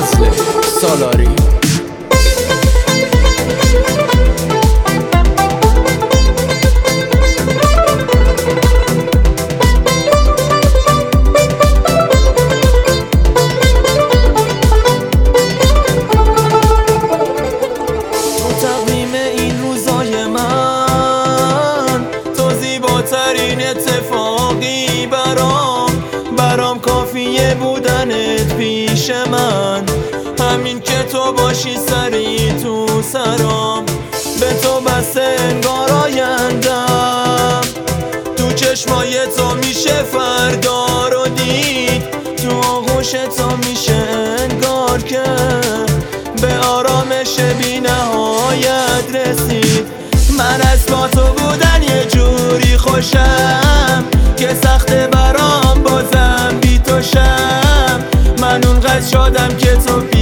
فصل سالاری. ترین اتفاقی برام کافیه بودنت پیش من، همین که تو باشی سری تو سرام، به تو بسته انگار آیندم، تو چشمای تو میشه فردا رو دید، تو آغوش تو میشه انگار که به آرامش بی نهایت رسید. من از با تو بودن یه جوری خوشم که سخته برام بازم بی تو شم، من اونقدر شادم که تو